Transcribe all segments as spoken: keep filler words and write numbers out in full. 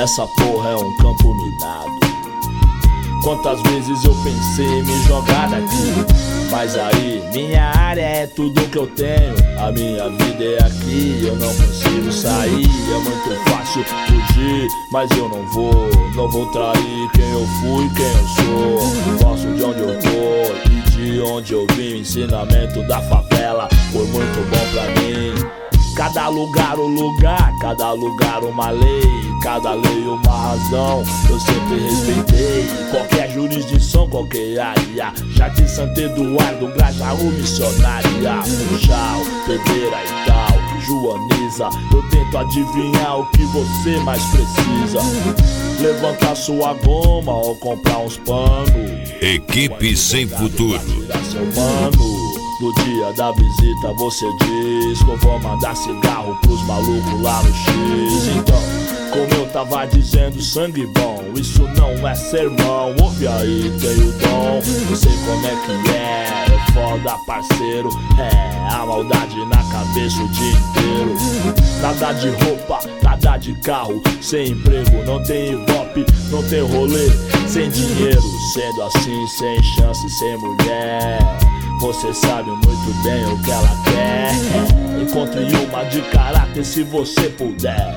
Essa porra é um campo minado. Quantas vezes eu pensei em me jogar daqui, mas aí, minha área é tudo que eu tenho. A minha vida é aqui, eu não consigo sair. É muito fácil fugir, mas eu não vou. Não vou trair quem eu fui, quem eu sou. Gosto de onde eu tô e de onde eu vim. O ensinamento da favela foi muito bom pra mim. Cada lugar um lugar, cada lugar uma lei, cada lei uma razão, eu sempre respeitei. Qualquer jurisdição, qualquer área, Jardim Santo Eduardo, Grajaú, Missionária, Funchal, Pedreira e tal, Joaniza. Eu tento adivinhar o que você mais precisa. Levantar sua goma ou comprar uns panos. Equipe Sem Futuro. Tirar seu mano. No dia da visita você diz que eu vou mandar cigarro pros malucos lá no X. Então, como eu tava dizendo, sangue bom, isso não é sermão. Ouve aí, tem o dom, não sei como é que é. É foda, parceiro, é a maldade na cabeça o dia inteiro. Nada de roupa, nada de carro, sem emprego, não tem ibope, não tem rolê. Sem dinheiro, sendo assim, sem chance, sem mulher. Você sabe muito bem o que ela quer. Encontre uma de caráter se você puder.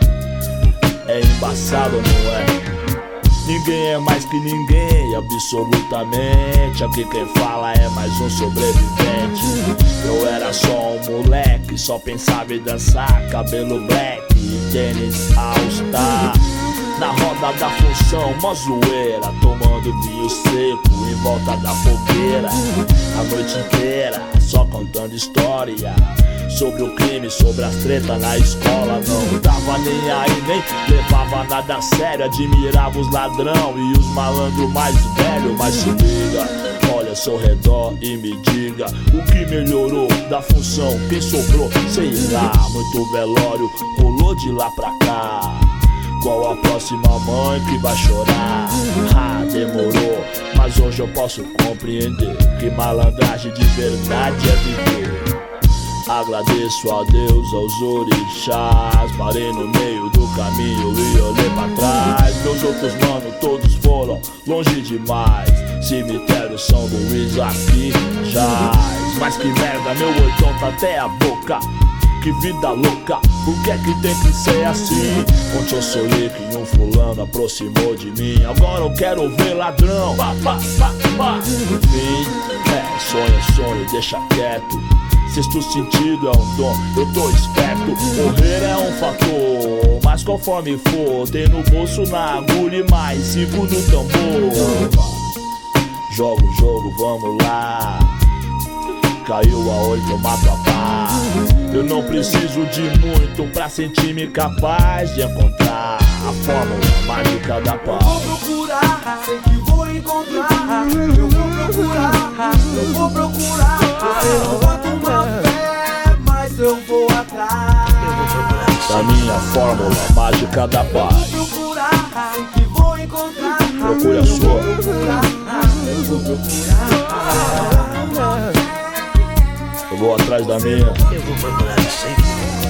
É embaçado, não é? Ninguém é mais que ninguém, absolutamente. Aqui quem fala é mais um sobrevivente. Eu era só um moleque, só pensava em dançar. Cabelo black e tênis all-star. Na roda da função, mó zoeira, tomando vinho seco em volta da fogueira. A noite inteira, só contando história sobre o crime, sobre as tretas na escola. Não tava nem aí, nem levava nada a sério. Admirava os ladrão e os malandros mais velhos. Mas se liga, olha ao seu redor e me diga o que melhorou da função, quem sobrou, sei lá. Muito velório rolou de lá pra cá. Qual a próxima mãe que vai chorar? Ah, demorou, mas hoje eu posso compreender que malandragem de verdade é viver. Agradeço a Deus, aos orixás. Parei no meio do caminho e olhei pra trás. Meus outros manos todos foram longe demais. Cemitério São Luís aqui jaz. Mas que merda, meu oitão tá até a boca. Que vida louca, por que é que tem que ser assim? Ontem eu sonhei que um fulano aproximou de mim. Agora eu quero ver ladrão, pá, pá, pá, pá. Enfim, é, sonho é sonho, deixa quieto. Sexto sentido é um dom, eu tô esperto. Morrer é um fator, mas conforme for, tem no bolso, na agulha e mais cinco no tambor. Joga o jogo, vamos lá. Caiu a oito, mato a pá. Eu não preciso de muito pra sentir-me capaz de encontrar a fórmula mágica da paz. Eu vou procurar, sei que vou encontrar. Eu vou procurar, eu vou procurar. Eu não boto uma fé, mas eu vou atrás da minha fórmula mágica da paz. Eu vou procurar, sei que vou encontrar. Procure a sua. Eu vou procurar, eu vou procurar. Eu vou atrás da minha. Eu vou procurar sempre.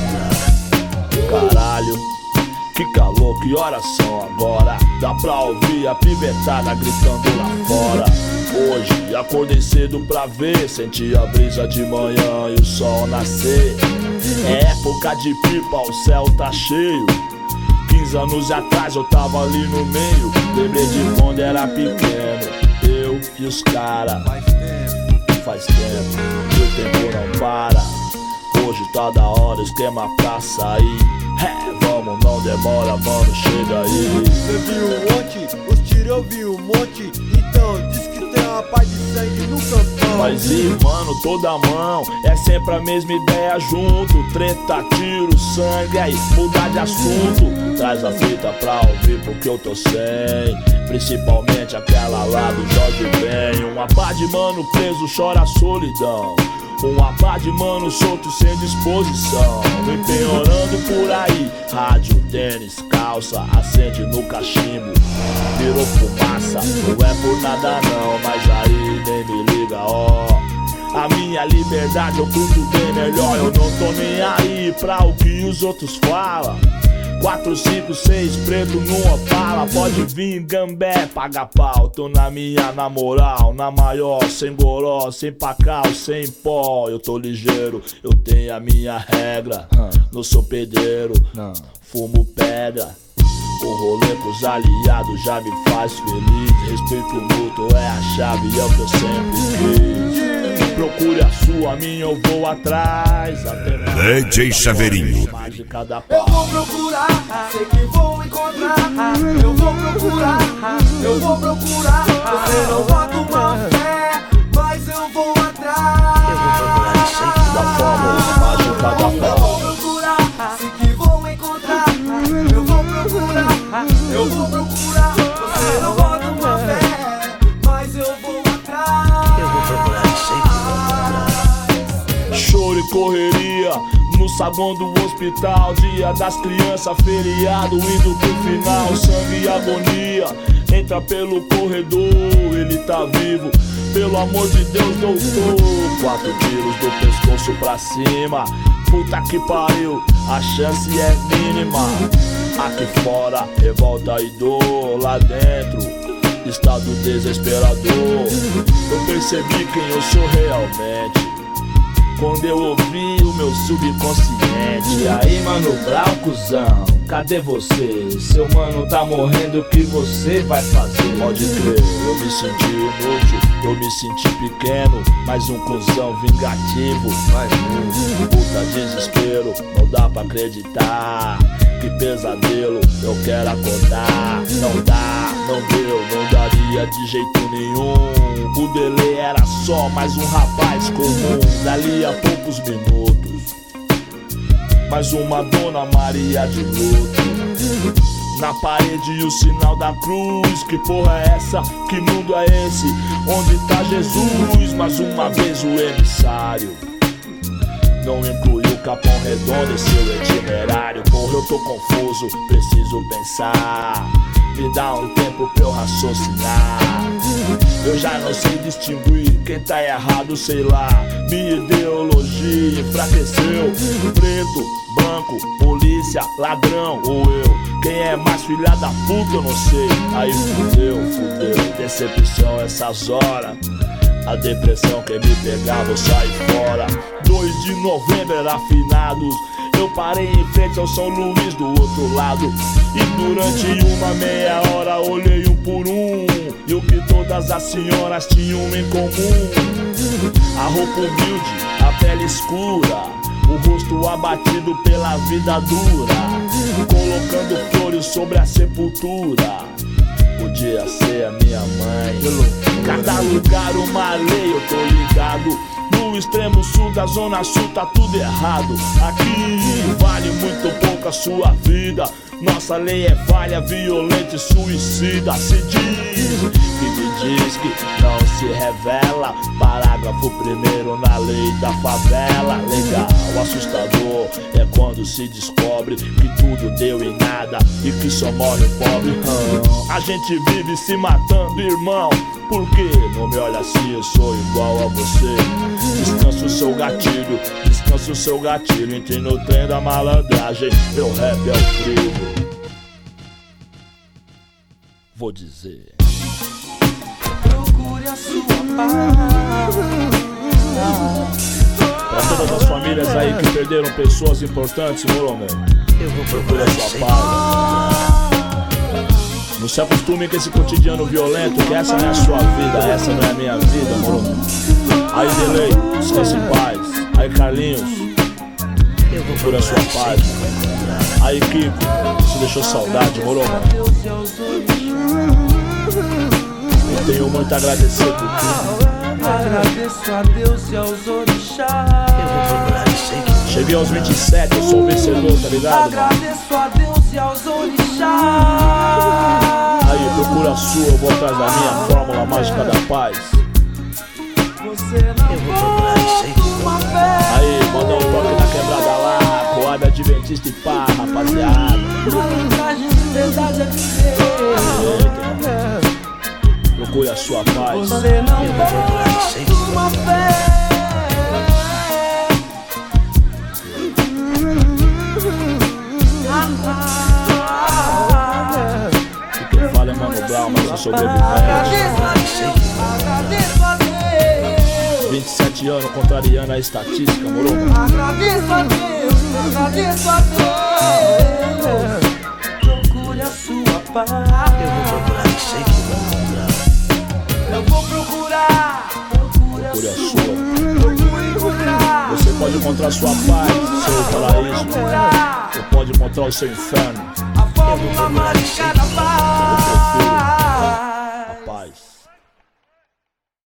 Caralho, que calor, que horas são agora? Dá pra ouvir a pivetada gritando lá fora. Hoje acordei cedo pra ver, senti a brisa de manhã e o sol nascer. É época de pipa, o céu tá cheio. Quinze anos atrás eu tava ali no meio. Lembrei de quando era pequeno, eu e os cara. Faz tempo, e o tempo não para. Hoje tá da hora, esquema pra sair. É, vamos, não demora, mano, chega aí. Você viu ontem, os tiros eu vi um monte. Então diz que tem uma paz de sangue no campão. Mas e mano, toda mão, é sempre a mesma ideia junto. Treta, tiro, sangue, aí mudar de assunto. Traz a fita pra ouvir porque eu tô sem. Principalmente aquela lá do Jorge Ben. Uma pá de mano preso chora a solidão. Uma pá de mano solto sem disposição. Empenhorando por aí. Rádio, tênis, calça, acende no cachimbo. Virou fumaça, não é por nada não. Mas aí nem me liga, ó. A minha liberdade eu curto bem melhor. Eu não tô nem aí pra o que os outros falam. Quatro, cinco, seis, preto numa bala. Pode vir, gambé, paga pau. Tô na minha, na moral, na maior. Sem goró, sem pacal, sem pó. Eu tô ligeiro, eu tenho a minha regra. Não sou pedreiro, fumo pedra. O rolê com os aliados já me faz feliz. Respeito mútuo é a chave, é o que eu sempre quis. Procure a sua, a minha eu vou atrás. D J Chaveirinho. Eu vou procurar, sei que vou encontrar. Eu vou procurar, eu vou procurar. Você não bota uma fé, mas eu vou atrás. Eu vou procurar, sei que da forma mágica da Eu vou procurar, sei que vou encontrar. Eu vou procurar, eu vou procurar. Você não bota uma fé, mas eu vou atrás. Eu vou procurar, sei que vou encontrar. Choro e correria no saguão do hospital. Dia das crianças, feriado, indo pro final. Sangue e agonia, entra pelo corredor. Ele tá vivo, pelo amor de Deus, doutor. Quatro tiros do pescoço pra cima. Puta que pariu, a chance é mínima. Aqui fora, revolta e dor. Lá dentro, estado desesperador. Eu percebi quem eu sou realmente quando eu ouvi o meu subconsciente. E aí, Mano Brown, cuzão, cadê você? Seu mano tá morrendo, o que você vai fazer? Pode crer, eu me senti inútil, eu me senti pequeno. Mais um cuzão vingativo, mais um. Puta desespero, não dá pra acreditar. Que pesadelo, eu quero acordar. Não dá, não deu, não daria de jeito nenhum. O Dele era só mais um rapaz comum. Dali a poucos minutos, mais uma Dona Maria de luto. Na parede o sinal da cruz. Que porra é essa? Que mundo é esse? Onde tá Jesus? Mais uma vez o emissário não incluiu o Capão Redondo em seu itinerário. Porra, eu tô confuso, preciso pensar. Me dá um tempo pra eu raciocinar. Eu já não sei distinguir quem tá errado, sei lá. Minha ideologia enfraqueceu. Preto, branco, polícia, ladrão ou eu. Quem é mais filha da puta eu não sei. Aí fudeu, fudeu, decepção essas horas. A depressão que me pegava eu saí fora. Dois de novembro era finados. Eu parei em frente ao São Luís do outro lado. E durante uma meia hora olhei um por um. E o que todas as senhoras tinham em comum: a roupa humilde, a pele escura, o rosto abatido pela vida dura, colocando flores sobre a sepultura. Podia ser a minha mãe. Cada lugar uma lei, eu tô ligado. No extremo sul da zona sul tá tudo errado. Aqui vale muito pouco a sua vida. Nossa lei é falha, violenta e suicida. Se diz que me diz que não se revela. Parágrafo primeiro na lei da favela. Legal, assustador é quando se descobre que tudo deu em nada e que só morre o pobre. hum. A gente vive se matando, irmão. Por que não me olha assim? Eu sou igual a você. Descansa o seu gatilho, descansa o seu gatilho. Entre no trem da malandragem, meu rap é o trilho. Vou dizer: procure a sua paz. pra todas as famílias aí que perderam pessoas importantes, moro, meu? Eu vou Procure procurar, a sei sua que paz. Não se acostume com esse cotidiano violento, que essa não é a sua vida, essa não é a minha vida, moro? Aí Delay, descanse em paz. Aí Carlinhos, eu vou procura a sua paz. Aí Kiko, se deixou saudade, moro? Eu tenho muito a agradecer por tudo. Agradeço a Deus e aos orixás. Eu vou procurar, sei que Cheguei aos vinte e sete, eu sou o vencedor, tá ligado? Mano? Agradeço a Deus e aos orixás. Aí, procura a sua, eu vou atrás da minha fórmula mágica da paz. Você não eu vou procurar, sei que uma fé. Aí, manda um toque na quebrada lá, coada adventista e pá, rapaziada. Malandragem de verdade é viver. Procure a sua paz. Você não eu vou procurar, sei que uma fé. Ah, ah. calma, você sobrevivente. Agradeço a Deus, agradeço a Deus. vinte e sete anos contrariando a estatística, moro? Agradeço a Deus, agradeço a Deus. Procure a sua paz. Eu vou procurar, eu sei que vou encontrar. Eu vou procurar, procure a Procure a sua. sua. Procure encontrar. Você pode encontrar sua paz, seu paraíso. Ou pode encontrar o seu inferno. A fórmula mágica da paz. Eu prefiro